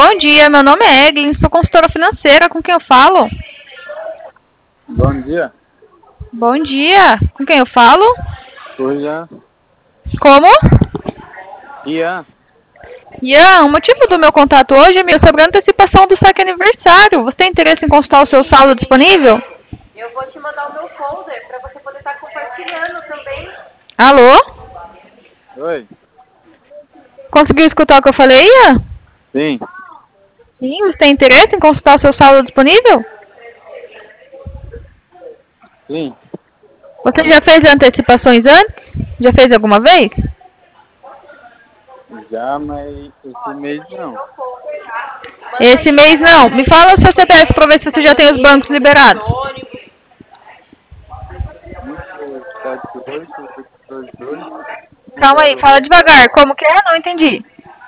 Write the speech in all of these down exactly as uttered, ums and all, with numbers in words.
Bom dia, meu nome é Eglin, sou consultora financeira, com quem eu falo? Bom dia. Bom dia, com quem eu falo? Oi, Ian. Como? Ian. Ian, o motivo do meu contato hoje é sobre a antecipação do saque aniversário. Você tem interesse em consultar o seu saldo disponível? Eu vou te mandar o meu folder para você poder estar compartilhando também. Alô? Oi. Conseguiu escutar o que eu falei, Ian? Sim. Sim, você tem interesse em consultar o seu saldo disponível? Sim. Você já fez antecipações antes? Já fez alguma vez? Já, mas esse mês não. Esse mês não. Me fala o seu C P F para ver se você já tem os bancos liberados. cinco sete oito, oito dois dois. Calma aí, fala devagar. Como que é? Não entendi.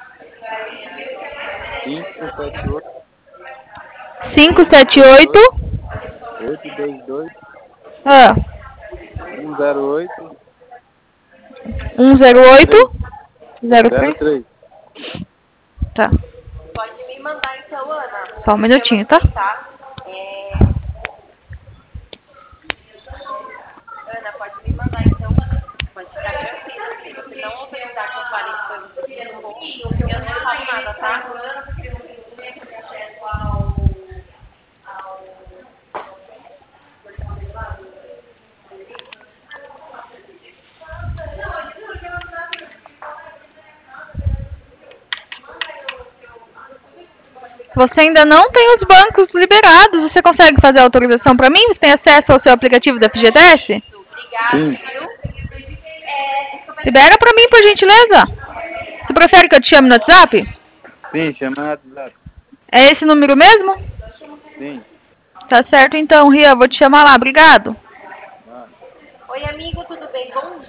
cinco sete oito, cinco sete oito. oito dois dois, Ah, um zero oito, um zero oito. zero zero três. três. Tá. Pode me mandar então, Ana. Só um minutinho, tá? Tá? É... Ana, pode me mandar então. Pode ficar tranquila. Se você não autorizar que eu fale as coisas aqui no post, eu não falo nada, tá? Você ainda não tem os bancos liberados. Você consegue fazer a autorização para mim? Você tem acesso ao seu aplicativo da F G T S? Obrigada, Sim. viu? É... Libera para mim, por gentileza. Você prefere que eu te chame no WhatsApp? Sim, chama no WhatsApp. É esse número mesmo? Sim. Tá certo então, Ria. Vou te chamar lá. Obrigado. Ah. Oi, amigo, tudo bem? Bom